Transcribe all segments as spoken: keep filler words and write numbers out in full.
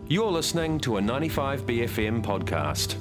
You're listening to a ninety-five B F M podcast.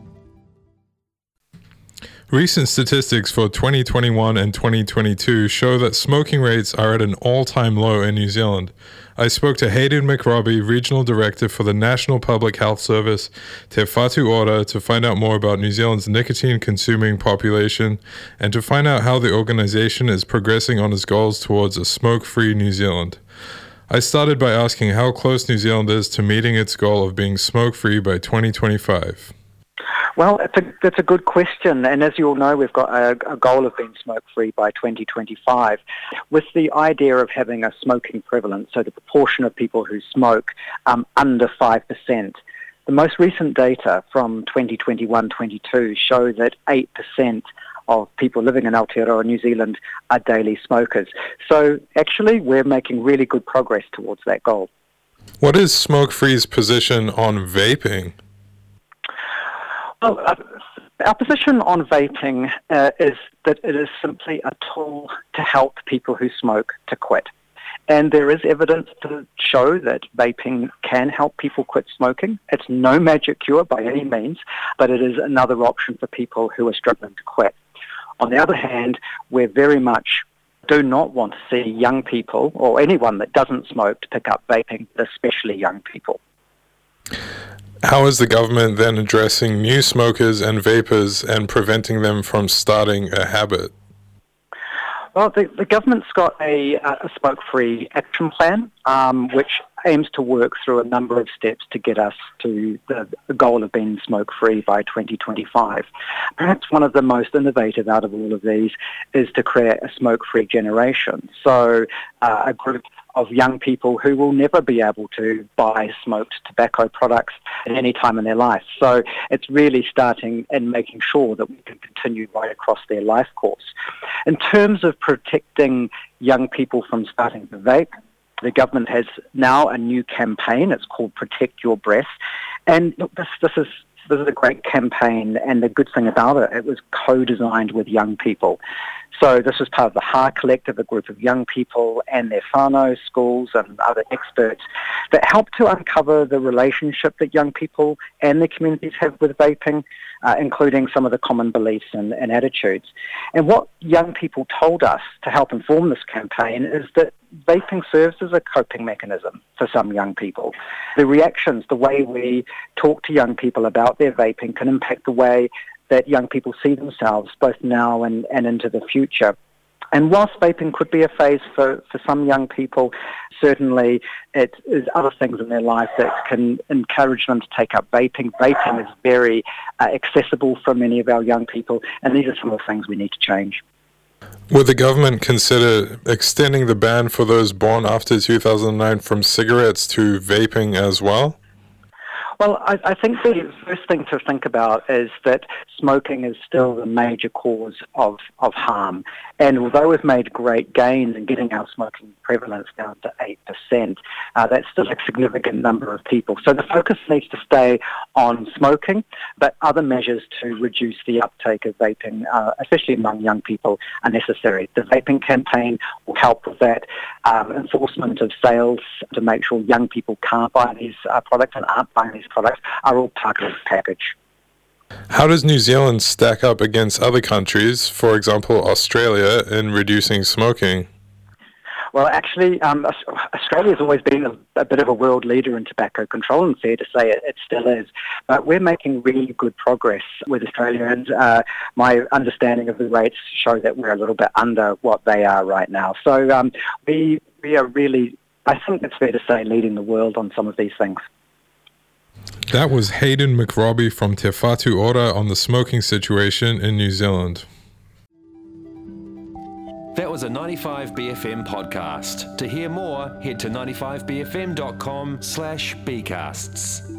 Recent statistics for twenty twenty-one and twenty twenty-two show that smoking rates are at an all-time low in New Zealand. I spoke to Hayden McRobbie, Regional Director for the National Public Health Service, Te Whatu Ora, to find out more about New Zealand's nicotine-consuming population and to find out how the organisation is progressing on its goals towards a smoke-free New Zealand. I started by asking how close New Zealand is to meeting its goal of being smoke-free by twenty twenty-five. Well, it's a, that's a good question, and as you all know, we've got a, a goal of being smoke-free by twenty twenty-five, with the idea of having a smoking prevalence, so the proportion of people who smoke um, under five percent. The most recent data from twenty twenty-one twenty-two show that eight percent of people living in Aotearoa, New Zealand, are daily smokers. So actually, we're making really good progress towards that goal. What is Smoke-Free's position on vaping? Well, uh, our position on vaping uh, is that it is simply a tool to help people who smoke to quit. And there is evidence to show that vaping can help people quit smoking. It's no magic cure by any means, but it is another option for people who are struggling to quit. On the other hand, we very much do not want to see young people or anyone that doesn't smoke to pick up vaping, especially young people. How is the government then addressing new smokers and vapers and preventing them from starting a habit? Well, the, the government's got a, a smoke-free action plan, um, which aims to work through a number of steps to get us to the, the goal of being smoke-free by twenty twenty-five. Perhaps one of the most innovative out of all of these is to create a smoke-free generation. So uh, a group of young people who will never be able to buy smoked tobacco products at any time in their life. So it's really starting and making sure that we can continue right across their life course. In terms of protecting young people from starting to vape, the government has now a new campaign. It's called Protect Your Breath. And look, this, this is this is a great campaign, and the good thing about it, it was co-designed with young people. So this was part of the H A R Collective, a group of young people and their whānau, schools and other experts that help to uncover the relationship that young people and their communities have with vaping, uh, including some of the common beliefs and, and attitudes. And what young people told us to help inform this campaign is that vaping serves as a coping mechanism for some young people. The reactions, the way we talk to young people about their vaping can impact the way that young people see themselves both now and, and into the future. And whilst vaping could be a phase for, for some young people, certainly it is other things in their life that can encourage them to take up vaping. Vaping is very uh, accessible for many of our young people, and these are some of the things we need to change. Would the government consider extending the ban for those born after two thousand nine from cigarettes to vaping as well? Well, I, I think the first thing to think about is that smoking is still the major cause of, of harm. And although we've made great gains in getting our smoking prevalence down to eight percent, uh, that's still a significant number of people. So the focus needs to stay on smoking, but other measures to reduce the uptake of vaping, uh, especially among young people, are necessary. The vaping campaign will help with that. Um, enforcement of sales to make sure young people can't buy these uh, products and aren't buying these products are all part of this package. How does New Zealand stack up against other countries, for example Australia, in reducing smoking? Well, actually, um, Australia has always been a, a bit of a world leader in tobacco control, and fair to say it, it still is. But we're making really good progress with Australia, and uh, my understanding of the rates show that we're a little bit under what they are right now. So um, we we are really, I think it's fair to say, leading the world on some of these things. That was Hayden McRobbie from Te Whatu Ora on the smoking situation in New Zealand. That was a ninety-five B F M podcast. To hear more, head to ninety-five b f m dot com slash b casts.